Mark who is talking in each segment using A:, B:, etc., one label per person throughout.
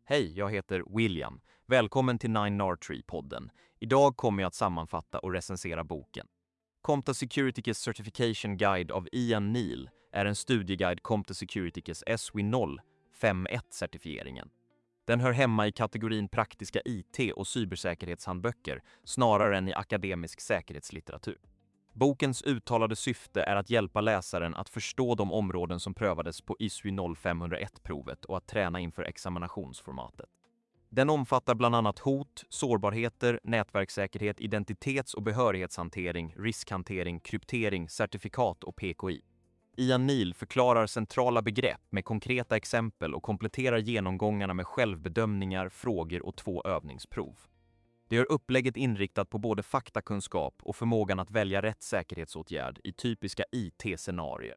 A: Hej, jag heter William. Välkommen till 9R3-podden. Idag kommer jag att sammanfatta och recensera boken. Compta Securities Certification Guide av Ian Neal är en studieguide Compta Securities SW0 5.1-certifieringen. Den hör hemma i kategorin praktiska IT- och cybersäkerhetshandböcker snarare än i akademisk säkerhetslitteratur. Bokens uttalade syfte är att hjälpa läsaren att förstå de områden som prövades på ISO 0501-provet och att träna inför examinationsformatet. Den omfattar bland annat hot, sårbarheter, nätverkssäkerhet, identitets- och behörighetshantering, riskhantering, kryptering, certifikat och PKI. Ian Neal förklarar centrala begrepp med konkreta exempel och kompletterar genomgångarna med självbedömningar, frågor och 2 övningsprov. Det gör upplägget inriktat på både faktakunskap och förmågan att välja rätt säkerhetsåtgärd i typiska IT-scenarier.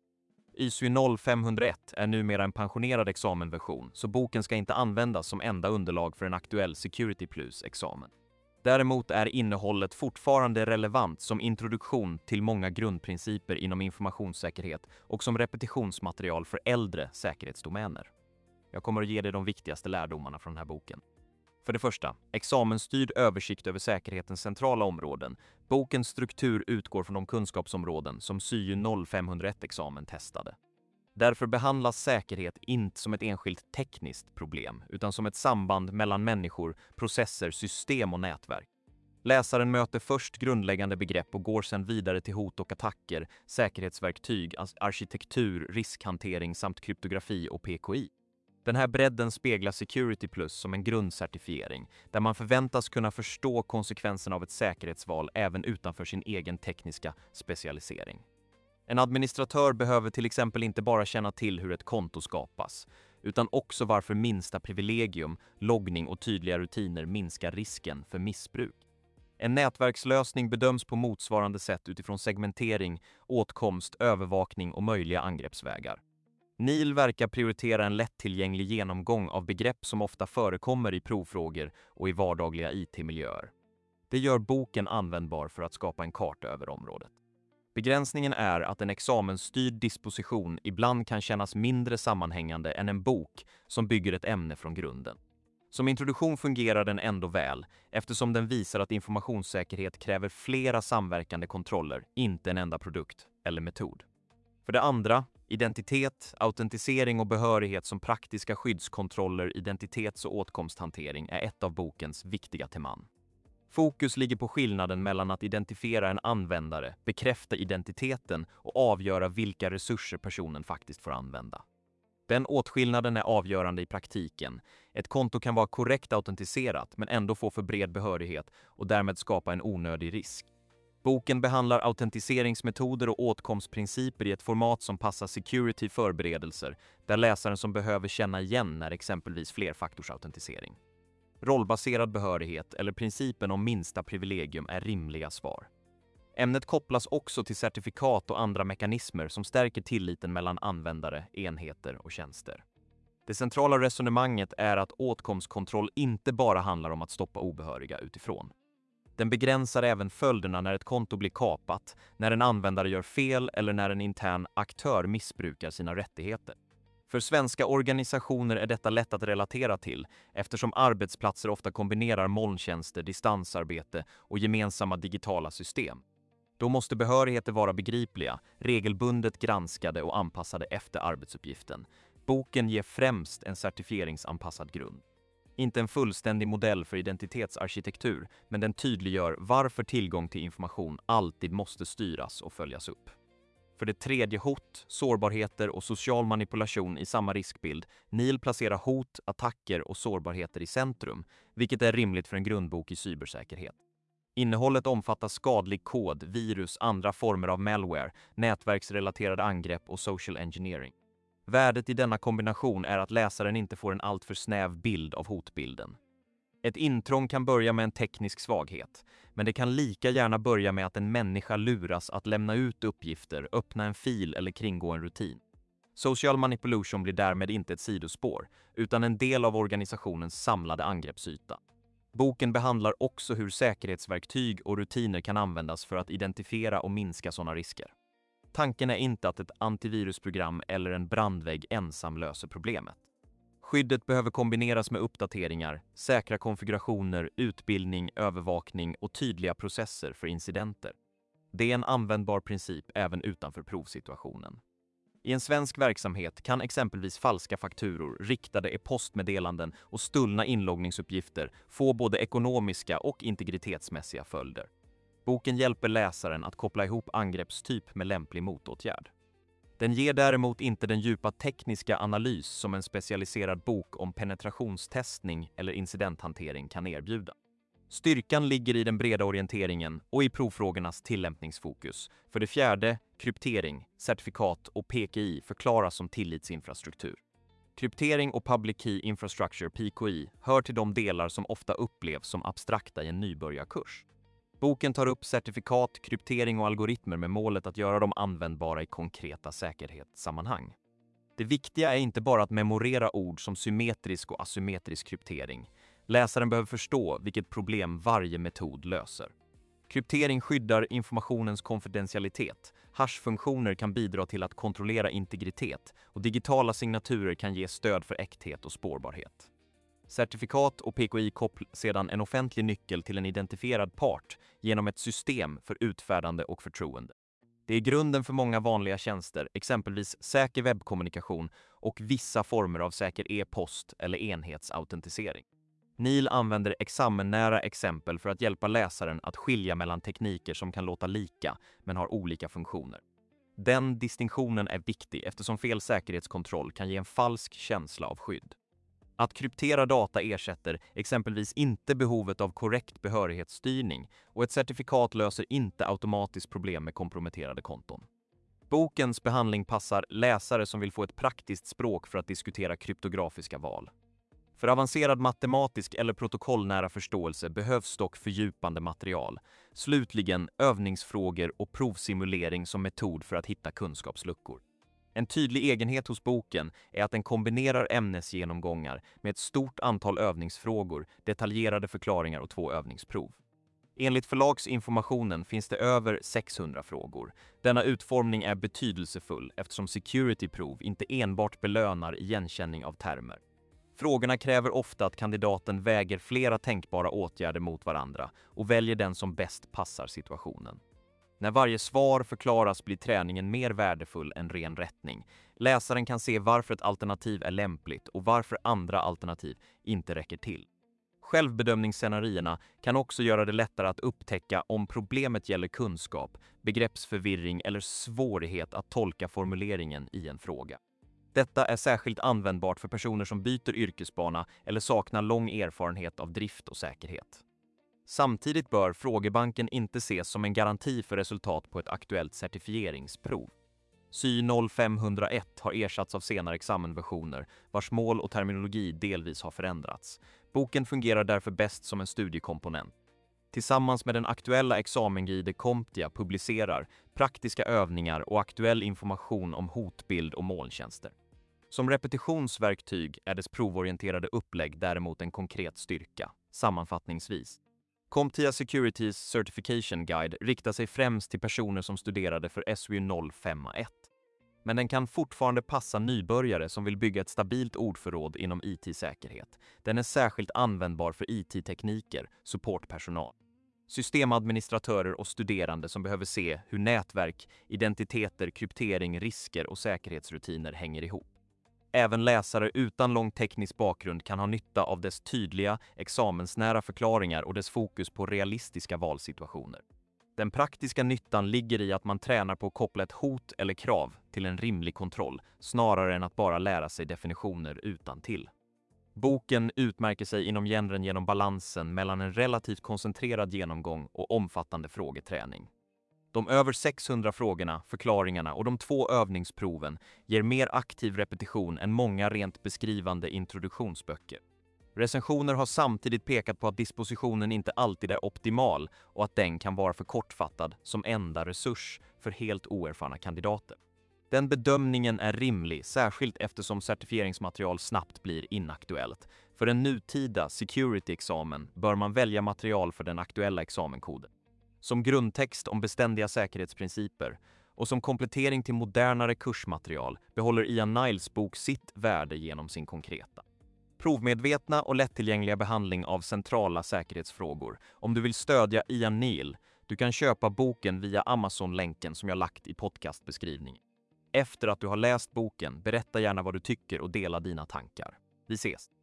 A: ISO 0501 är numera en pensionerad examenversion, så boken ska inte användas som enda underlag för en aktuell Security Plus-examen. Däremot är innehållet fortfarande relevant som introduktion till många grundprinciper inom informationssäkerhet och som repetitionsmaterial för äldre säkerhetsdomäner. Jag kommer att ge dig de viktigaste lärdomarna från den här boken. För det första, examensstyrd översikt över säkerhetens centrala områden. Bokens struktur utgår från de kunskapsområden som SYU 0501-examen testade. Därför behandlas säkerhet inte som ett enskilt tekniskt problem, utan som ett samband mellan människor, processer, system och nätverk. Läsaren möter först grundläggande begrepp och går sedan vidare till hot och attacker, säkerhetsverktyg, arkitektur, riskhantering samt kryptografi och PKI. Den här bredden speglar Security Plus som en grundcertifiering, där man förväntas kunna förstå konsekvenserna av ett säkerhetsval även utanför sin egen tekniska specialisering. En administratör behöver till exempel inte bara känna till hur ett konto skapas, utan också varför minsta privilegium, loggning och tydliga rutiner minskar risken för missbruk. En nätverkslösning bedöms på motsvarande sätt utifrån segmentering, åtkomst, övervakning och möjliga angreppsvägar. Neal verkar prioritera en lättillgänglig genomgång av begrepp som ofta förekommer i provfrågor och i vardagliga IT-miljöer. Det gör boken användbar för att skapa en karta över området. Begränsningen är att en examensstyrd disposition ibland kan kännas mindre sammanhängande än en bok som bygger ett ämne från grunden. Som introduktion fungerar den ändå väl, eftersom den visar att informationssäkerhet kräver flera samverkande kontroller, inte en enda produkt eller metod. För det andra, identitet, autentisering och behörighet som praktiska skyddskontroller, identitets- och åtkomsthantering är ett av bokens viktiga teman. Fokus ligger på skillnaden mellan att identifiera en användare, bekräfta identiteten och avgöra vilka resurser personen faktiskt får använda. Den åtskillnaden är avgörande i praktiken. Ett konto kan vara korrekt autentiserat men ändå få för bred behörighet och därmed skapa en onödig risk. Boken behandlar autentiseringsmetoder och åtkomstprinciper i ett format som passar security-förberedelser, där läsaren som behöver känna igen när exempelvis flerfaktorsautentisering. Rollbaserad behörighet eller principen om minsta privilegium är rimliga svar. Ämnet kopplas också till certifikat och andra mekanismer som stärker tilliten mellan användare, enheter och tjänster. Det centrala resonemanget är att åtkomstkontroll inte bara handlar om att stoppa obehöriga utifrån. Den begränsar även följderna när ett konto blir kapat, när en användare gör fel eller när en intern aktör missbrukar sina rättigheter. För svenska organisationer är detta lätt att relatera till eftersom arbetsplatser ofta kombinerar molntjänster, distansarbete och gemensamma digitala system. Då måste behörigheter vara begripliga, regelbundet granskade och anpassade efter arbetsuppgiften. Boken ger främst en certifieringsanpassad grund. Inte en fullständig modell för identitetsarkitektur, men den tydliggör varför tillgång till information alltid måste styras och följas upp. För det tredje, hot, sårbarheter och social manipulation i samma riskbild. Neal placerar hot, attacker och sårbarheter i centrum, vilket är rimligt för en grundbok i cybersäkerhet. Innehållet omfattar skadlig kod, virus, andra former av malware, nätverksrelaterade angrepp och social engineering. Värdet i denna kombination är att läsaren inte får en alltför snäv bild av hotbilden. Ett intrång kan börja med en teknisk svaghet, men det kan lika gärna börja med att en människa luras att lämna ut uppgifter, öppna en fil eller kringgå en rutin. Social manipulation blir därmed inte ett sidospår, utan en del av organisationens samlade angreppsyta. Boken behandlar också hur säkerhetsverktyg och rutiner kan användas för att identifiera och minska sådana risker. Tanken är inte att ett antivirusprogram eller en brandvägg ensam löser problemet. Skyddet behöver kombineras med uppdateringar, säkra konfigurationer, utbildning, övervakning och tydliga processer för incidenter. Det är en användbar princip även utanför provsituationen. I en svensk verksamhet kan exempelvis falska fakturor, riktade e-postmeddelanden och stulna inloggningsuppgifter få både ekonomiska och integritetsmässiga följder. Boken hjälper läsaren att koppla ihop angreppstyp med lämplig motåtgärd. Den ger däremot inte den djupa tekniska analys som en specialiserad bok om penetrationstestning eller incidenthantering kan erbjuda. Styrkan ligger i den breda orienteringen och i provfrågornas tillämpningsfokus. För det fjärde, kryptering, certifikat och PKI förklaras som tillitsinfrastruktur. Kryptering och Public Key Infrastructure, PKI, hör till de delar som ofta upplevs som abstrakta i en nybörjarkurs. Boken tar upp certifikat, kryptering och algoritmer med målet att göra dem användbara i konkreta säkerhetssammanhang. Det viktiga är inte bara att memorera ord som symmetrisk och asymmetrisk kryptering. Läsaren behöver förstå vilket problem varje metod löser. Kryptering skyddar informationens konfidentialitet. Hash-funktioner kan bidra till att kontrollera integritet och digitala signaturer kan ge stöd för äkthet och spårbarhet. Certifikat och PKI kopplar sedan en offentlig nyckel till en identifierad part genom ett system för utfärdande och förtroende. Det är grunden för många vanliga tjänster, exempelvis säker webbkommunikation och vissa former av säker e-post eller enhetsautentisering. NIL använder examennära exempel för att hjälpa läsaren att skilja mellan tekniker som kan låta lika men har olika funktioner. Den distinktionen är viktig eftersom fel säkerhetskontroll kan ge en falsk känsla av skydd. Att kryptera data ersätter exempelvis inte behovet av korrekt behörighetsstyrning och ett certifikat löser inte automatiskt problem med komprometterade konton. Bokens behandling passar läsare som vill få ett praktiskt språk för att diskutera kryptografiska val. För avancerad matematisk eller protokollnära förståelse behövs dock fördjupande material. Slutligen övningsfrågor och provsimulering som metod för att hitta kunskapsluckor. En tydlig egenhet hos boken är att den kombinerar ämnesgenomgångar med ett stort antal övningsfrågor, detaljerade förklaringar och 2 övningsprov. Enligt förlagsinformationen finns det över 600 frågor. Denna utformning är betydelsefull eftersom security-prov inte enbart belönar igenkänning av termer. Frågorna kräver ofta att kandidaten väger flera tänkbara åtgärder mot varandra och väljer den som bäst passar situationen. När varje svar förklaras blir träningen mer värdefull än ren rättning. Läsaren kan se varför ett alternativ är lämpligt och varför andra alternativ inte räcker till. Självbedömningsscenarierna kan också göra det lättare att upptäcka om problemet gäller kunskap, begreppsförvirring eller svårighet att tolka formuleringen i en fråga. Detta är särskilt användbart för personer som byter yrkesbana eller saknar lång erfarenhet av drift och säkerhet. Samtidigt bör frågebanken inte ses som en garanti för resultat på ett aktuellt certifieringsprov. SY 0501 har ersatts av senare examenversioner vars mål och terminologi delvis har förändrats. Boken fungerar därför bäst som en studiekomponent. Tillsammans med den aktuella examenguide CompTIA publicerar praktiska övningar och aktuell information om hotbild och molntjänster. Som repetitionsverktyg är dess provorienterade upplägg däremot en konkret styrka. Sammanfattningsvis. CompTIA Securities Certification Guide riktar sig främst till personer som studerade för SY 051. Men den kan fortfarande passa nybörjare som vill bygga ett stabilt ordförråd inom IT-säkerhet. Den är särskilt användbar för IT-tekniker, supportpersonal, systemadministratörer och studerande som behöver se hur nätverk, identiteter, kryptering, risker och säkerhetsrutiner hänger ihop. Även läsare utan lång teknisk bakgrund kan ha nytta av dess tydliga, examensnära förklaringar och dess fokus på realistiska valsituationer. Den praktiska nyttan ligger i att man tränar på att koppla ett hot eller krav till en rimlig kontroll, snarare än att bara lära sig definitioner utantill. Boken utmärker sig inom genren genom balansen mellan en relativt koncentrerad genomgång och omfattande frågeträning. De över 600 frågorna, förklaringarna och de 2 övningsproven ger mer aktiv repetition än många rent beskrivande introduktionsböcker. Recensioner har samtidigt pekat på att dispositionen inte alltid är optimal och att den kan vara för kortfattad som enda resurs för helt oerfarna kandidater. Den bedömningen är rimlig, särskilt eftersom certifieringsmaterial snabbt blir inaktuellt. För en nutida security-examen bör man välja material för den aktuella examenkoden. Som grundtext om beständiga säkerhetsprinciper och som komplettering till modernare kursmaterial behåller Ian Niles bok sitt värde genom sin konkreta provmedvetna och lättillgängliga behandling av centrala säkerhetsfrågor. Om du vill stödja Ian Neil, du kan köpa boken via Amazon-länken som jag lagt i podcastbeskrivningen. Efter att du har läst boken, berätta gärna vad du tycker och dela dina tankar. Vi ses!